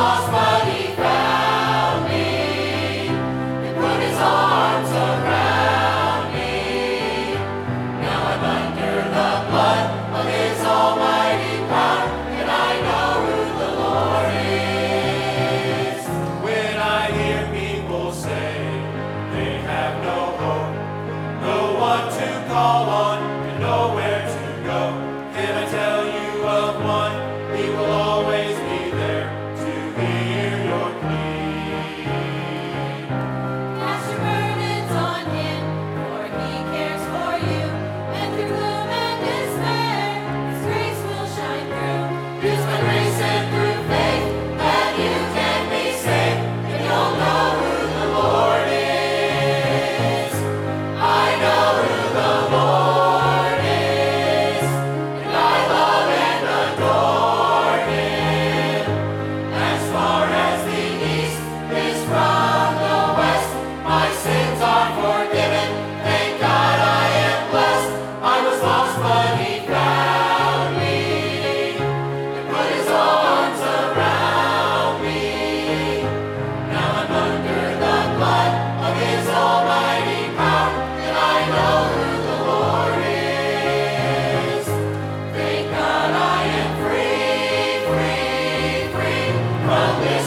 lost, but he found me and put his arms around me. Now I'm under the blood of his almighty power, and I know who the Lord is. When I hear people say they have no hope, no one to call on, and nowhere to go, can I tell you of one? He will always be there to hear your plea. Cast your burdens on him, for he cares for you. And through gloom and despair, his grace will shine through. Use my grace and through faith that you can be saved, and you'll know who the Lord is. I know who the Lord is, and I love and adore him. As far as the east is from the west, my sins are forgiven. Thank God I am blessed. I was lost, but he found me and put his arms around me. Now I'm under the blood of his almighty power, and I know who the Lord is. Thank God I am free, free, free from this